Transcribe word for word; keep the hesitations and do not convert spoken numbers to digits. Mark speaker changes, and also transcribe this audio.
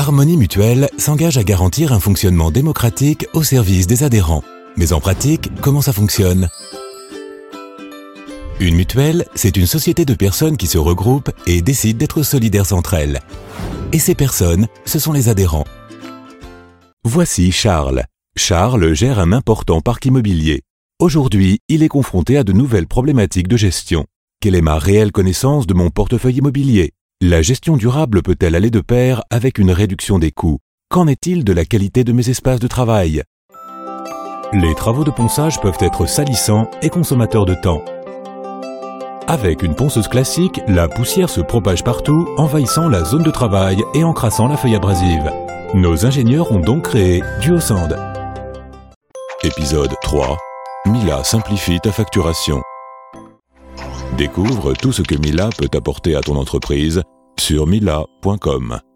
Speaker 1: Harmonie Mutuelle s'engage à garantir un fonctionnement démocratique au service des adhérents. Mais en pratique, comment ça fonctionne ? Une mutuelle, c'est une société de personnes qui se regroupent et décident d'être solidaires entre elles. Et ces personnes, ce sont les adhérents. Voici Charles. Charles gère un important parc immobilier. Aujourd'hui, il est confronté à de nouvelles problématiques de gestion. Quelle est ma réelle connaissance de mon portefeuille immobilier ? La gestion durable peut-elle aller de pair avec une réduction des coûts ? Qu'en est-il de la qualité de mes espaces de travail ? Les travaux de ponçage peuvent être salissants et consommateurs de temps. Avec une ponceuse classique, la poussière se propage partout, envahissant la zone de travail et encrassant la feuille abrasive. Nos ingénieurs ont donc créé DuoSand. Épisode trois. Mila simplifie ta facturation. Découvre tout ce que Mila peut apporter à ton entreprise sur mila point com.